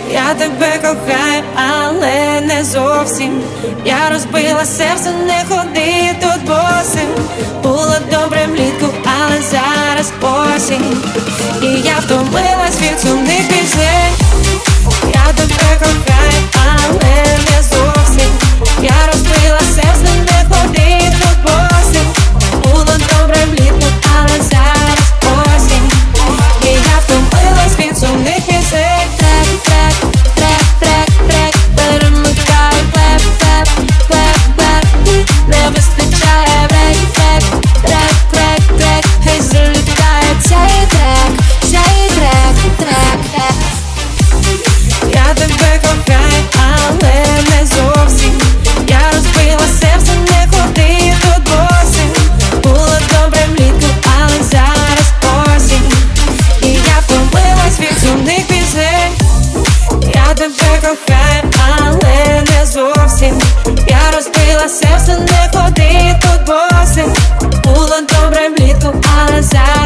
Я тебе кохаю, але не зовсім. Я розбила серце, не ходи тут босим. Було добре влітку, але зараз осінь. І я втомилась від сумних пісень. Я тебе кохаю, але не зовсім. Я розбила серце, не ходи тут босим. Було добре влітку, але зараз осінь. І я втомилась від сумних пісень. Не вистачає брейк, хай залітає цей трек. Я тебе кохаю, але не зовсім. Я розбила серце, не ходи тут босим. Було добре влітку, але зараз осінь. І я втомилась від сумних пісень. Я тебе кохаю, але не зовсім. Я розбила серце, не ходи тут босим. Було добре влітку, але зараз